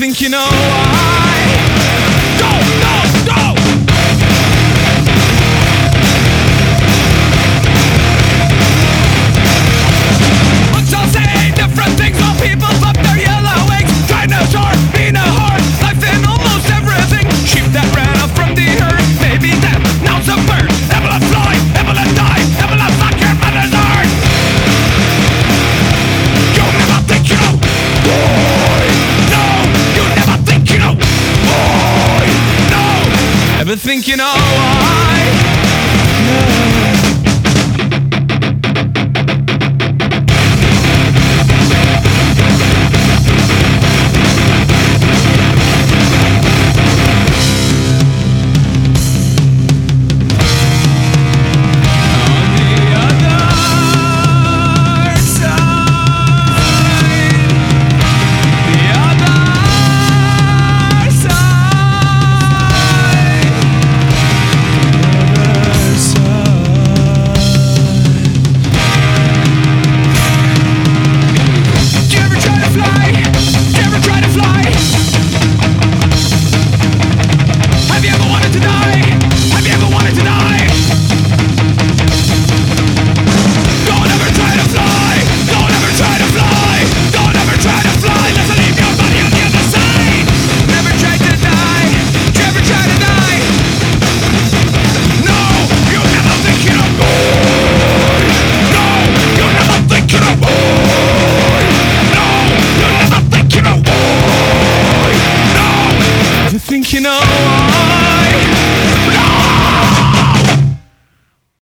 think you know why. Go, go, go! Let's all say different things while people flip their yellow wings, trying to sharpen a heart, life in almost everything. Sheep that ran off from the herd, maybe that now's a bird. Able to fly, able to die, able to fuck your mother's heart. You never think you know, boy. No, you never think you know, boy. No, ever think you know.